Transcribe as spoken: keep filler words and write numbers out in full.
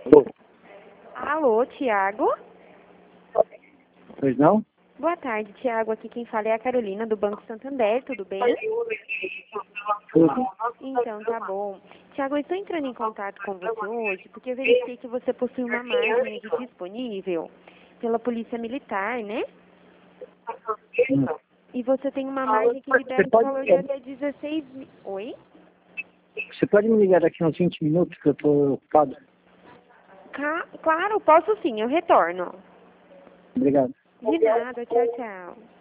Alô? Alô, Tiago? Pois não? Boa tarde, Tiago. Aqui quem fala é a Carolina, do Banco Santander, tudo bem? Tudo. Então, tá bom. Tiago, eu estou entrando em contato com você hoje porque eu verifiquei que você possui uma margem aqui disponível pela Polícia Militar, né? Hum. E você tem uma margem que libera Você um pode, valor de até dezesseis mil. Oi? você pode me ligar daqui uns vinte minutos que eu estou ocupado? Ca- Claro, posso sim, eu retorno. Obrigado. De nada, tchau, tchau.